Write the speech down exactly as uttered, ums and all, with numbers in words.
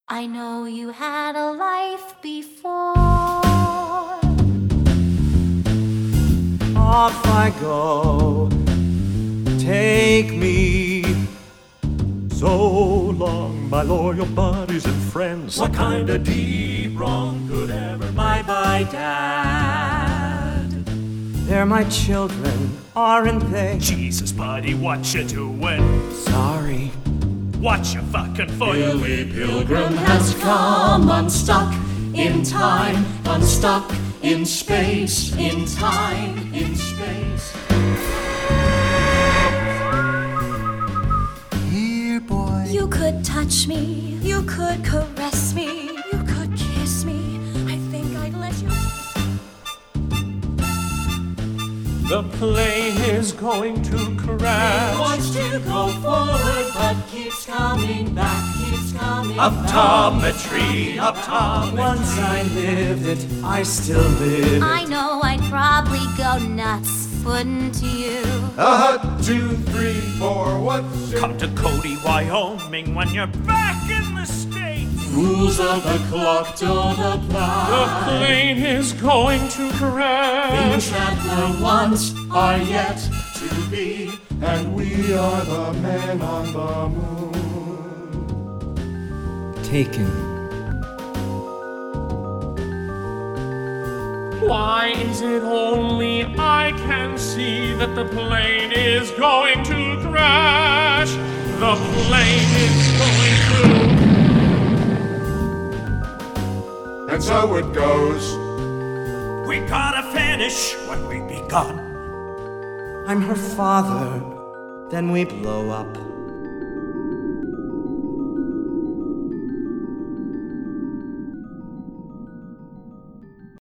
I know you had a life before. Off I go, take me. So long, my loyal buddies and friends. What kind of deep wrong could ever... Bye-bye, Dad. They're my children, aren't they? Jesus, buddy, what you doing? Sorry. What you fucking for? Billy Pilgrim has come unstuck in time, unstuck in space, in time, in space. Here, boy. You could touch me, you could caress me, you could kiss me. I think I'd let you. The plane is going to crash. Wants to go forward, but keeps coming back, keeps coming Optometry, back. optometry. Once I lived it, I still live it. I know I'd probably go nuts, wouldn't you? A hut, two, three, four, what's your... Come to Cody, Wyoming when you're back in the States. Rules of the clock don't The apply. plane is going to crash. Things that were once are yet to be, And we are the men on the moon. Taken. Why is it only I can see that the plane is going to crash? The plane is going to... And so it goes. We gotta finish what we begun. I'm her father. Then we blow up.